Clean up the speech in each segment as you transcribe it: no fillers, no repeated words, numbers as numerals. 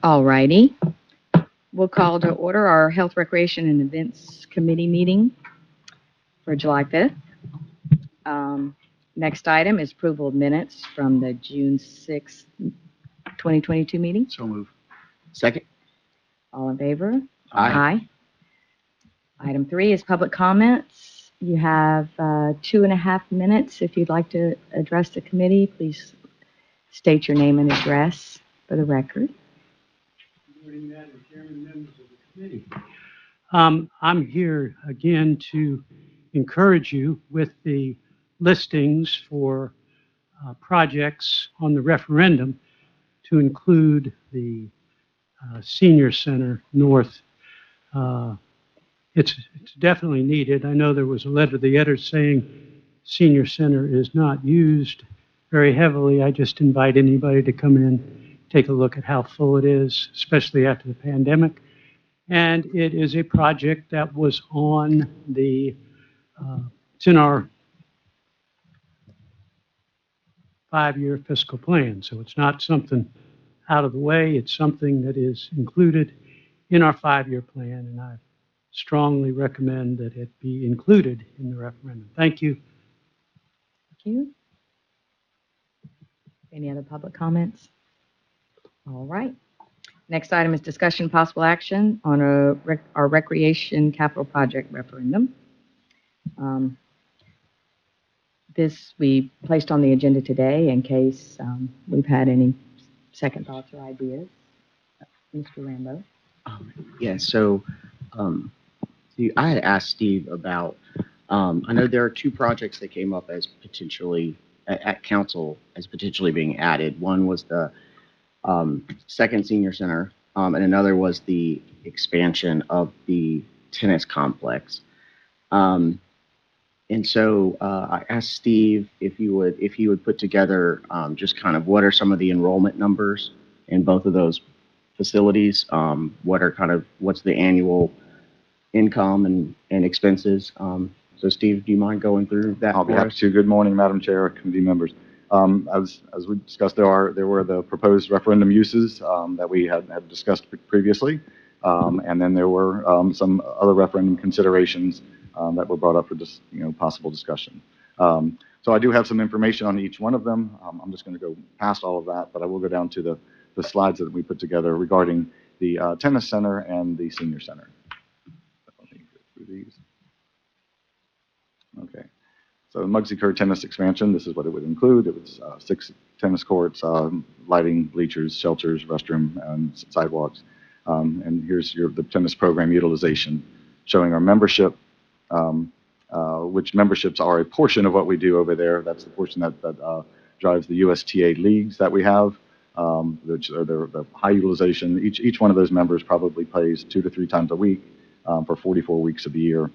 All righty. We'll call to order our Health, Recreation, and Events Committee meeting for July 5th. Um, Next item is approval of minutes from the June 6th, 2022 meeting. So move. Second. All in favor? Aye. Item 3 is public comments. You have 2.5 minutes. If you'd like to address the committee, please state your name and address for the record. Good morning, Madam Chairman, members of the committee. I'm here again to encourage you with the listings for projects on the referendum to include the Senior Center North. It's definitely needed. I know there was a letter to the editor saying Senior Center is not used very heavily. I just invite anybody to come in, take a look at how full it is, especially after the pandemic. And it is a project that was on the, it's in our 5-year fiscal plan. So it's not something out of the way. It's something that is included in our 5-year plan. And I strongly recommend that it be included in the referendum. Thank you. Thank you. Any other public comments? All right. Next item is discussion possible action on our recreation capital project referendum. This we placed on the agenda today in case we've had any second thoughts or ideas. Mr. Rambo. I had asked Steve about, I know there are 2 projects that came up as potentially at council as potentially being added. One was the second senior center, and another was the expansion of the tennis complex. And so I asked Steve if he would put together just kind of what are some of the enrollment numbers in both of those facilities, what's the annual income and expenses. So Steve, do you mind going through that? I'll be happy to. Good morning, Madam Chair, committee members. As we discussed, there were the proposed referendum uses that we had discussed previously, and then there were some other referendum considerations that were brought up for possible discussion. So I do have some information on each one of them. I'm just going to go past all of that, but I will go down to the slides that we put together regarding the tennis center and the senior center. Let me go through these. Okay. So Muggsy Kerr tennis expansion, this is what it would include. It was 6 tennis courts, lighting, bleachers, shelters, restroom, and sidewalks. And here's the tennis program utilization, showing our membership, which memberships are a portion of what we do over there. That's the portion that drives the USTA leagues that we have, which are the high utilization. Each one of those members probably plays 2 to 3 times a week for 44 weeks of the year.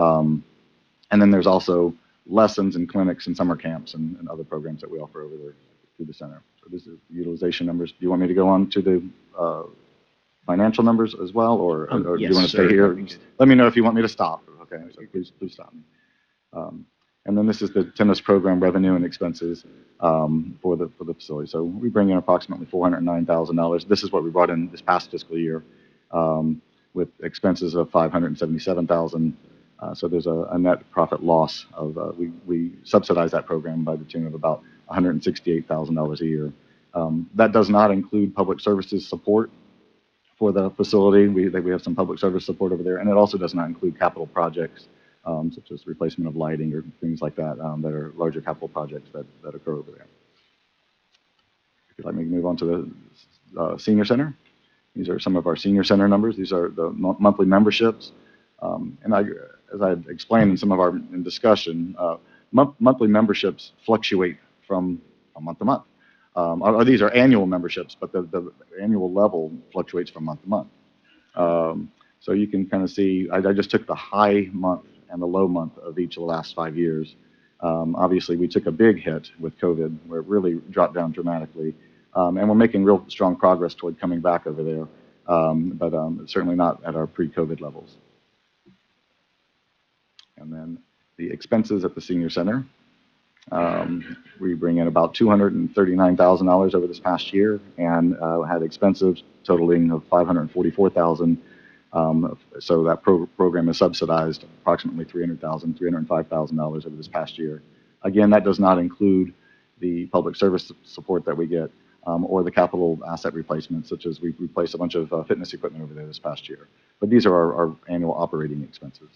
And then there's also lessons and clinics and summer camps and other programs that we offer over there through the center. So this is utilization numbers. Do you want me to go on to the financial numbers as well, or Yes, do you want to sir. stay here? Let me know if you want me to stop. Okay, so please stop me. And then this is the tennis program revenue and expenses for the facility. So we bring in approximately $409,000. This is what we brought in this past fiscal year, with expenses of $577,000. So there's a net profit loss of we subsidize that program by the tune of about $168,000 a year. That does not include public services support for the facility. We have some public service support over there, and it also does not include capital projects such as replacement of lighting or things like that that are larger capital projects that occur over there. If you'd like me to move on to the senior center, these are some of our senior center numbers. These are the monthly memberships, and as I explained in some of our discussion, monthly memberships fluctuate from month to month. These are annual memberships, but the annual level fluctuates from month to month. So you can kind of see, I just took the high month and the low month of each of the last 5 years. Obviously, we took a big hit with COVID, where it really dropped down dramatically. And we're making real strong progress toward coming back over there, but certainly not at our pre-COVID levels. And then the expenses at the senior center. We bring in about $239,000 over this past year and had expenses totaling of $544,000. So that program is subsidized approximately $300,000, $305,000 over this past year. Again, that does not include the public service support that we get or the capital asset replacements, such as we replaced a bunch of fitness equipment over there this past year. But these are our annual operating expenses.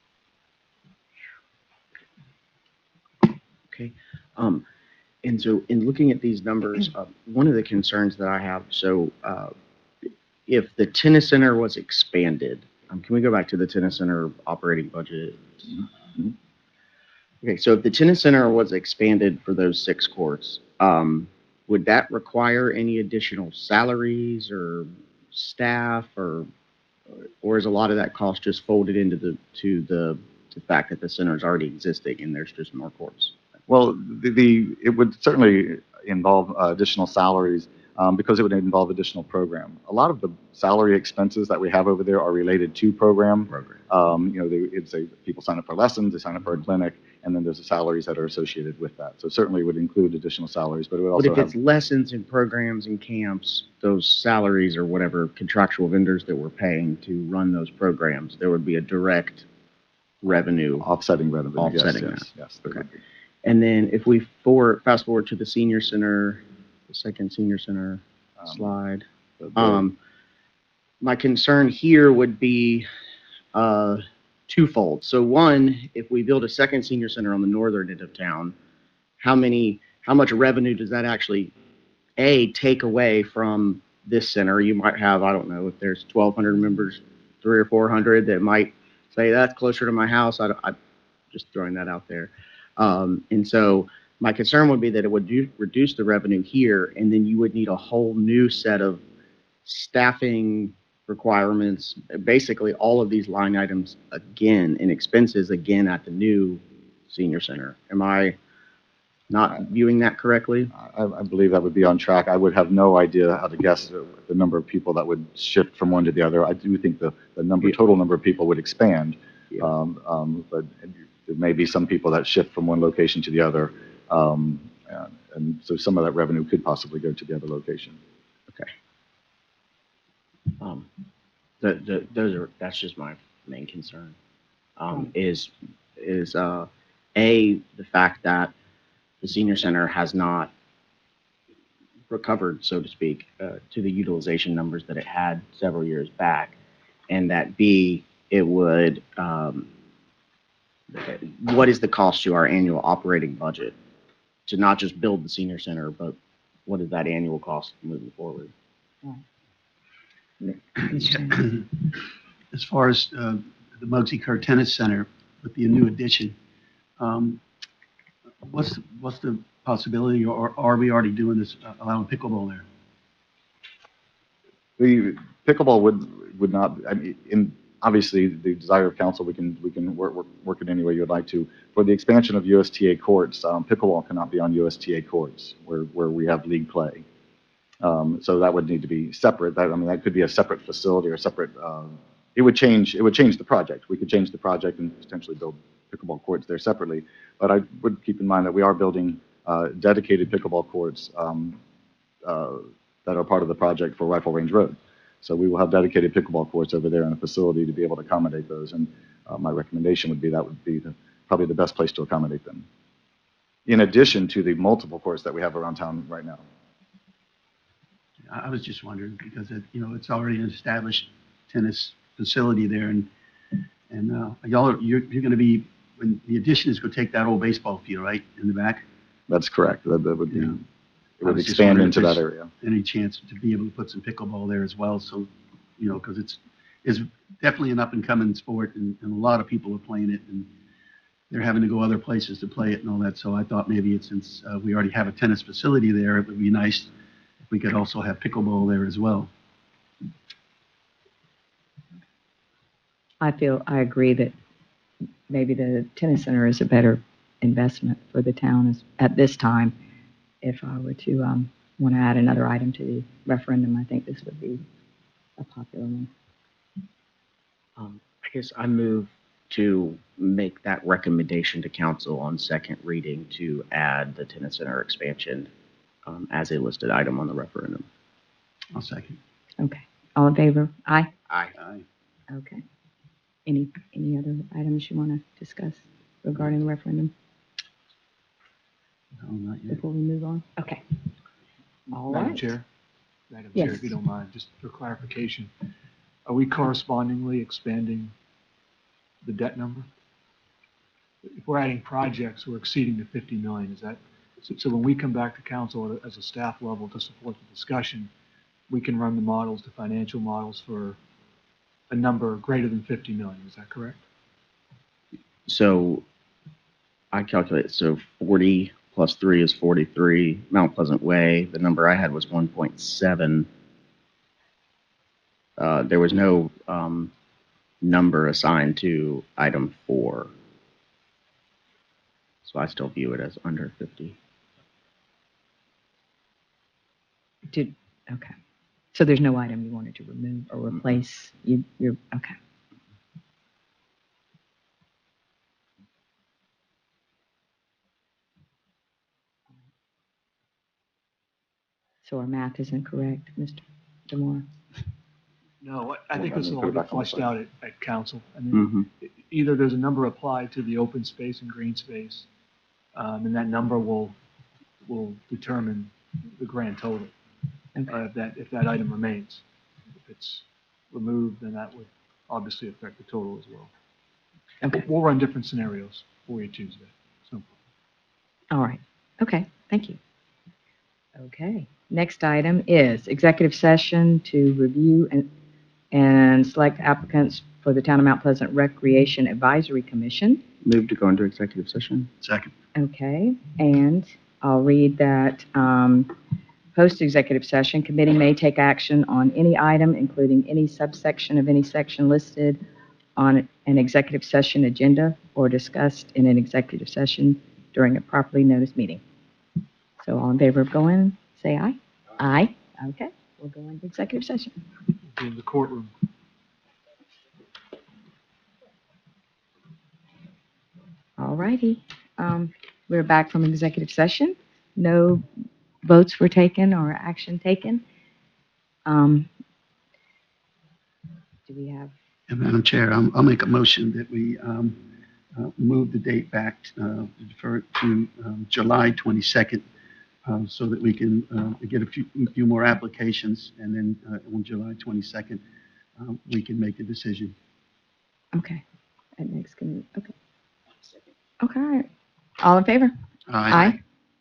Okay. And so in looking at these numbers, one of the concerns that I have, if the tennis center was expanded, can we go back to the tennis center operating budget? Mm-hmm. Okay, so if the tennis center was expanded for those 6 courts, would that require any additional salaries or staff, or is a lot of that cost just folded into the fact that the center is already existing and there's just more courts? Well, it would certainly involve additional salaries because it would involve additional program. A lot of the salary expenses that we have over there are related to program. People sign up for lessons, they sign up for a clinic, and then there's the salaries that are associated with that. So certainly it would include additional salaries, but it would also But if it's lessons and programs and camps, those salaries or whatever contractual vendors that we're paying to run those programs, there would be a direct revenue. offsetting revenue. Offsetting yes. Okay. And then if we fast forward to the senior center, the second senior center slide, my concern here would be twofold. So one, if we build a second senior center on the northern end of town, how much revenue does that actually, take away from this center? You might have, I don't know, if there's 1,200 members, 300 or 400 that might say that's closer to my house. I'm just throwing that out there. And so my concern would be that it would reduce the revenue here, and then you would need a whole new set of staffing requirements, basically all of these line items again, and expenses again at the new senior center. Am I not viewing that correctly? I believe that would be on track. I would have no idea how to guess the number of people that would shift from one to the other. I do think the total number of people would expand, but there may be some people that shift from one location to the other, and so some of that revenue could possibly go to the other location. Okay. That's just my main concern. Is the fact that the senior center has not recovered, so to speak, to the utilization numbers that it had several years back, and that B, it would, what is the cost to our annual operating budget to not just build the senior center, but what is that annual cost moving forward? As far as the Muggsy Kerr Tennis Center with the new addition, what's the possibility, or are we already doing this, allowing pickleball there? The pickleball would not. I mean, obviously, the desire of council, we can work it any way you would like to. For the expansion of USTA courts, pickleball cannot be on USTA courts where we have league play. So that would need to be separate. That could be a separate facility or separate. It would change the project. We could change the project and potentially build pickleball courts there separately. But I would keep in mind that we are building dedicated pickleball courts that are part of the project for Rifle Range Road. So we will have dedicated pickleball courts over there in a facility to be able to accommodate those. And my recommendation would be that would be probably the best place to accommodate them, in addition to the multiple courts that we have around town right now. I was just wondering because it's already an established tennis facility there, and you're going to be, when the addition is going to take that old baseball field right in the back. That's correct. That would be. Yeah. It would expand into that area. Any chance to be able to put some pickleball there as well? So, because it's definitely an up and coming sport, and a lot of people are playing it, and they're having to go other places to play it and all that. So I thought maybe since we already have a tennis facility there, it would be nice if we could also have pickleball there as well. I agree that maybe the tennis center is a better investment for the town at this time. If I were to want to add another item to the referendum, I think this would be a popular one. I guess I move to make that recommendation to council on second reading to add the tennis center expansion as a listed item on the referendum. I'll second. Okay. All in favor? Aye. Aye. Aye. Okay. Any other items you want to discuss regarding the referendum No, not yet. before we move on? Okay. All Madam right. Chair, Madam Yes. Chair, if you don't mind, just for clarification, are we correspondingly expanding the debt number? If we're adding projects, we're exceeding the 50 million, is that, so when we come back to council as a staff level to support the discussion, we can run the models, the financial models for a number greater than 50 million, is that correct? So I calculate, so 40 plus 3 is 43. Mount Pleasant Way, the number I had was 1.7. There was no number assigned to item 4. So I still view it as under 50. Okay. So there's no item you wanted to remove or replace? You're, okay. So our math isn't correct, Mr. Demore? No, I think Well, this then will put all it back get on the fleshed side. out at council. I mean, either there's a number applied to the open space and green space, and that number will determine the grand total, Okay. if that item remains. If it's removed, then that would obviously affect the total as well. Okay. We'll run different scenarios for you Tuesday. So, All right. Okay. Thank you. Okay. Next item is executive session to review and select applicants for the Town of Mount Pleasant Recreation Advisory Commission. Move to go into executive session. Second. Okay. And I'll read that post-executive session, committee may take action on any item, including any subsection of any section listed on an executive session agenda or discussed in an executive session during a properly noticed meeting. So all in favor of going, say aye. Aye. Okay. We'll go into executive session. we'll be in the courtroom. All righty. We're back from executive session. No votes were taken or action taken. Do we have? And Madam Chair, I'll make a motion that we move the date back, defer it to July 22nd, so that we can get a few more applications, and then on July 22nd, we can make a decision. Okay. At next committee. Okay. Okay. All in favor? Okay.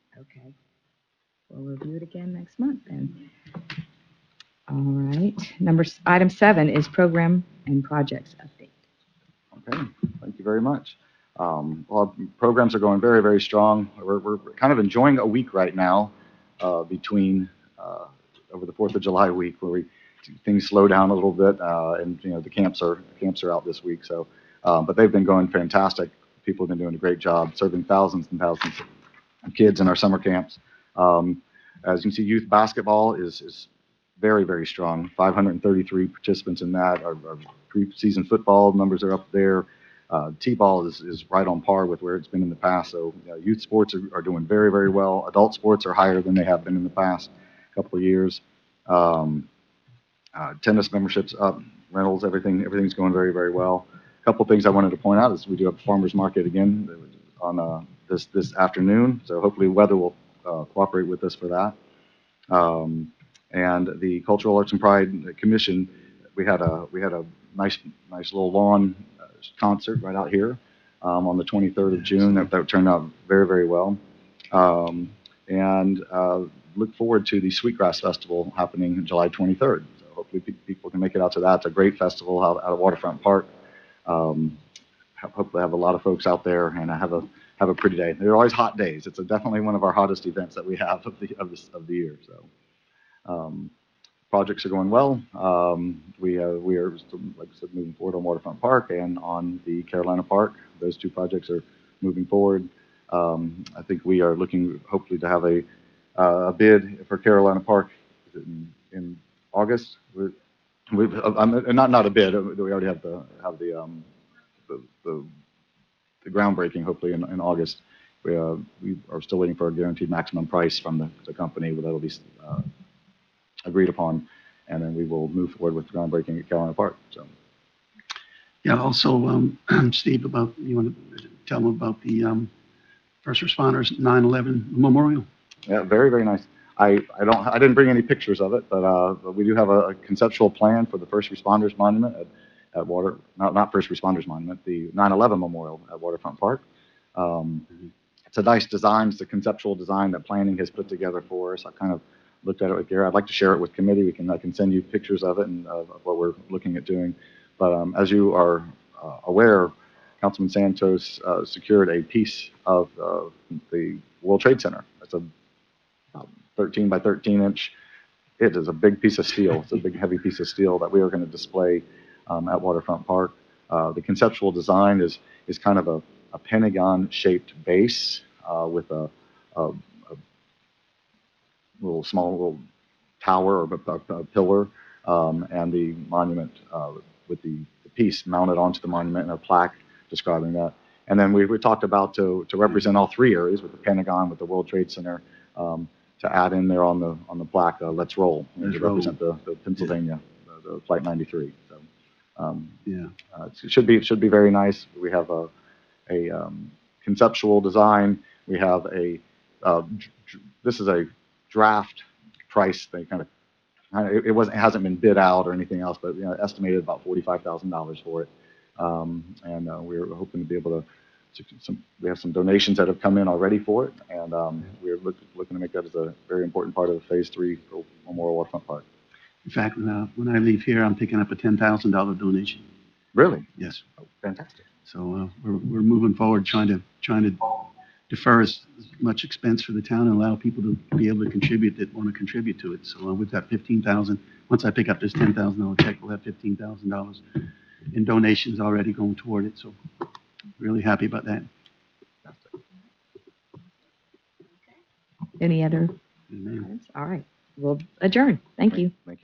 We'll review it again next month then. All right. Item 7 is program and projects update. Okay, thank you very much. Well, programs are going very, very strong. We're kind of enjoying a week right now between over the 4th of July week where things slow down a little bit, and the camps are out this week. So, but they've been going fantastic. People have been doing a great job serving thousands and thousands of kids in our summer camps. As you can see, youth basketball is very, very strong. 533 participants in that. Our preseason football numbers are up there. T-ball is right on par with where it's been in the past. So youth sports are doing very, very well. Adult sports are higher than they have been in the past couple of years. Tennis memberships up, rentals, everything's going very, very well. A couple things I wanted to point out is we do have a farmers market again on this afternoon. So hopefully weather will cooperate with us for that. And the Cultural Arts and Pride Commission, we had a nice little lawn concert right out here on the 23rd of June. That turned out very, very well. And look forward to the Sweetgrass Festival happening July 23rd. So hopefully people can make it out to that. It's a great festival out at Waterfront Park. Hopefully have a lot of folks out there and have a pretty day. There are always hot days. It's definitely one of our hottest events that we have of the year. So. Projects are going well. We are, like I said, moving forward on Waterfront Park and on the Carolina Park. Those two projects are moving forward. I think we are looking, hopefully, to have a bid for Carolina Park in August. Not a bid. We already have the the groundbreaking, hopefully in August. We are still waiting for a guaranteed maximum price from the company that'll be agreed upon, and then we will move forward with the groundbreaking at Carolina Park. So, Yeah, also, Steve, you want to tell them about the first responders 9/11 memorial? yeah, very, very nice. I didn't bring any pictures of it, but we do have a conceptual plan for the First Responders Monument not First Responders Monument, the 9/11 Memorial at Waterfront Park. It's a nice design. It's a conceptual design that planning has put together for us. I kind of looked at it with Gary. I'd like to share it with committee. I can send you pictures of it and of what we're looking at doing. But as you are aware, Councilman Santos secured a piece of the World Trade Center. It's a 13 by 13 inch. It is a big piece of steel. It's a big, heavy piece of steel that we are going to display at Waterfront Park. The conceptual design is kind of a pentagon-shaped base with a little tower or a pillar, and the monument with the piece mounted onto the monument and a plaque describing that. And then we talked about to represent all three areas with the Pentagon, with the World Trade Center, to add in there on the plaque, "Let's roll," to represent the Pennsylvania, the Flight 93. So Yeah. it should be very nice. We have a conceptual design. We have this is a draft price. They it hasn't been bid out or anything else, but estimated about $45,000 for it. And we're hoping to be able to. We have some donations that have come in already for it, and we're looking to make that as a very important part of Phase 3 for Memorial Waterfront Park. In fact, when I leave here, I'm picking up a $10,000 donation. Really? Yes. Oh, fantastic. So we're moving forward, trying to defer as much expense for the town and allow people to be able to contribute that want to contribute to it. So we've got $15,000. Once I pick up this $10,000 check, we'll have $15,000 in donations already going toward it. So really happy about that. Any other Amen. comments? All right, we'll adjourn. Thank you. Thank you.